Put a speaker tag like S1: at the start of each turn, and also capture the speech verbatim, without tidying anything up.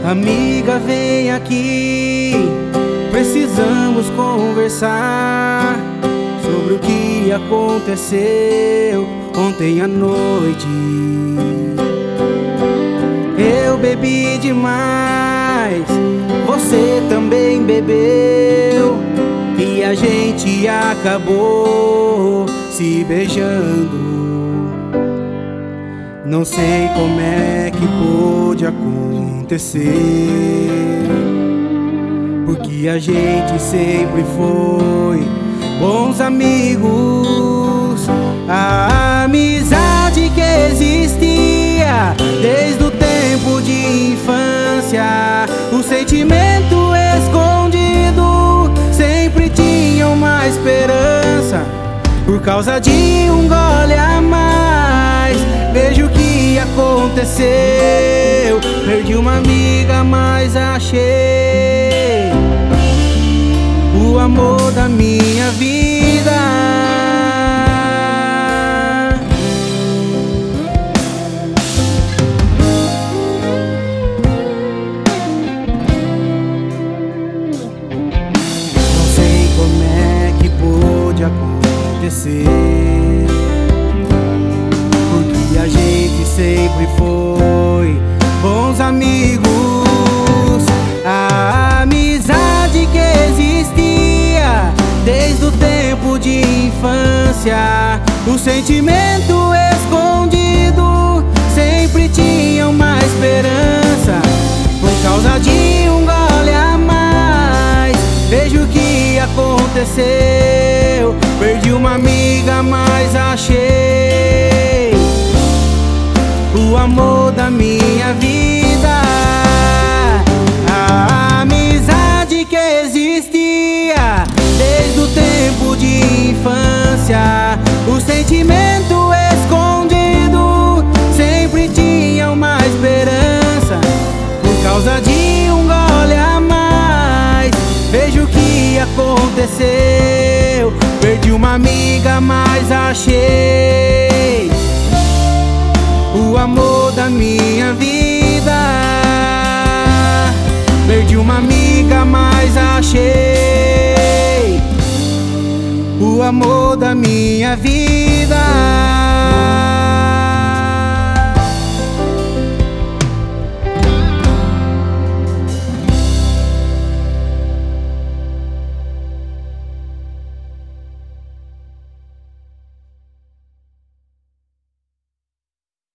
S1: Amiga, vem aqui, precisamos conversar sobre o que aconteceu ontem à noite. Eu bebi demais, você também bebeu, e a gente acabou se beijando. Não sei como é que pôde acontecer, porque a gente sempre foi bons amigos. A amizade que existia desde o tempo de infância, o sentimento escondido sempre tinha uma esperança. Por causa de um gole a mais, vejo o que aconteceu. Perdi uma amiga, mas achei o amor da minha vida. Não sei como é que pôde acontecer, porque a gente sempre foi bons amigos. A amizade que existia desde o tempo de infância, o sentimento escondido sempre tinha uma esperança. Por causa de um gole a mais, vejo o que aconteceu. Perdi uma amiga, mas achei o amor da minha vida. A amizade que existia desde o tempo de infância, o sentimento escondido sempre tinha uma esperança. Por causa de um gole a mais, vejo o que aconteceu. Perdi uma amiga, mas achei o amor da minha vida. Perdi uma amiga, mas achei o amor da minha vida.